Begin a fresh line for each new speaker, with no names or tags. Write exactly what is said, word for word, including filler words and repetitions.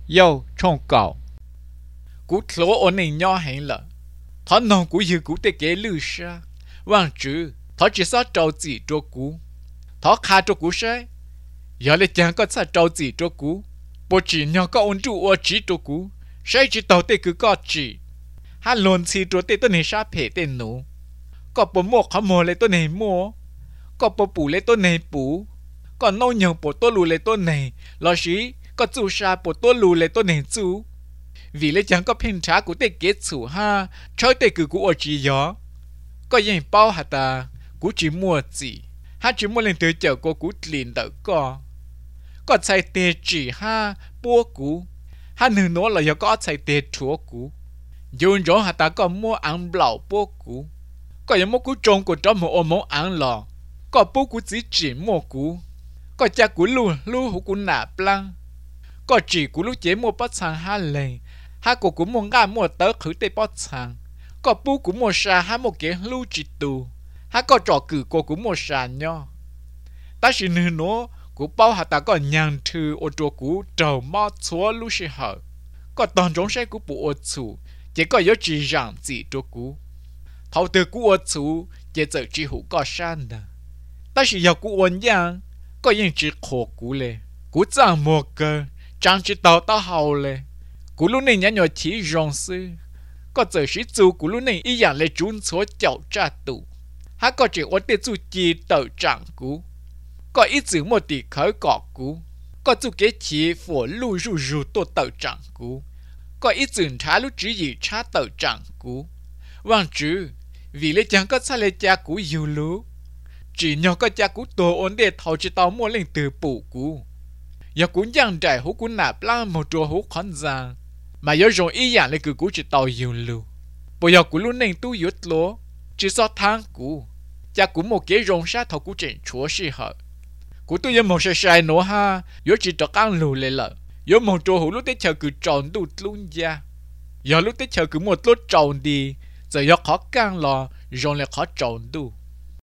Yo trong cậu cú thua ổn định nhỏ hẹn là thọ nông cú yêu cú tê kế lưu sa vang chữ thọ chỉ sao trâu chỉ cho cú thọ khá cho cú sai giờ lại chẳng có sao trâu chỉ cho cú bộ chỉ nhỏ có ổn trụ ở chỉ cho cú sai chỉ tàu tê cứ có chỉ hà lồn chỉ cho tê tôi này sa phê tê nụ có bộ mua khó mua lấy tôi này mua có bộ bù lấy tôi này bù có nâu nhiều bộ tôi lù lấy tôi này lo xí có chú sa bộ tôi lù lấy tôi này chú vì lấy chẳng có phiên trả của tê kết chủ ha chơi tê cứ của chỉ gió có gì bao hả ta của chỉ mua gì ha chỉ mua lên từ chợ của của liền đỡ co có chạy tê chỉ ha bua cú ha nửa nó là do có chạy tê chúa cú dùng rõ hả ta có mua ăn lẩu bua cú có những mua cú trông của trong một ôm món ăn lò có bua cú chỉ chỉ mua cú có cha cú lu lu hú cú nạp lăng có chỉ cú lu chế mua bắt sang ha lề ha cổ cú mua ngà mua tớ khử tê bắt sang có bua cú mua sa ha một cái lu chỉ tù ha có trò cử cổ cú mua sa nho ta chỉ nửa nó cú bao hạt ta có nhang thư ô tô cú trầu mót xóa lu sĩ hở có toàn trong xe cú bộ ô chủ chỉ có yếu chỉ rằng gì cho cú thầu từ cú ô chủ chỉ giờ chỉ hữu có san da ta chỉ yếu cú ôn yang có những chỉ khổ cú lệ cú chẳng mua cơ chẳng chỉ tàu ta hậu lệ cú lúc này nhớ nhớ chỉ rong sư có giờ sĩ chủ cú lúc này ý dạng lệ trốn số chậu tra tủ ha có chỉ ôn tiền chủ chỉ tàu chẳng cú có ít chữ một tỷ khởi cọ cú có chú kế chỉ phổ lưu ru ru tô tàu chẳng cú có ít chữ trả lúc chỉ gì trả tàu chẳng cú vang chữ vì lấy chẳng có sai lấy cha cú yêu lú chỉ nhờ có cha cú tổ ổn để thầu chỉ tàu mua lên từ bù cú giờ cú giang trải hú cú nạp la một chỗ hú khán giang mà giờ rồi ý dạng lấy cứ cú chỉ tàu yêu lú bây giờ cú luôn nên tu yếu lố chỉ so tháng cú cha cú một cái rong sát thầu cú chuyện chúa sĩ hở cú tôi một sai sai nữa ha yếu chỉ cho ăn lù lên lợ yếu một chỗ hú lúc tết chờ cứ tròn đụt luôn ra giờ lúc tết chờ cứ một lúc tròn đi giờ yếu khó căng lò rồi lại khó tròn đu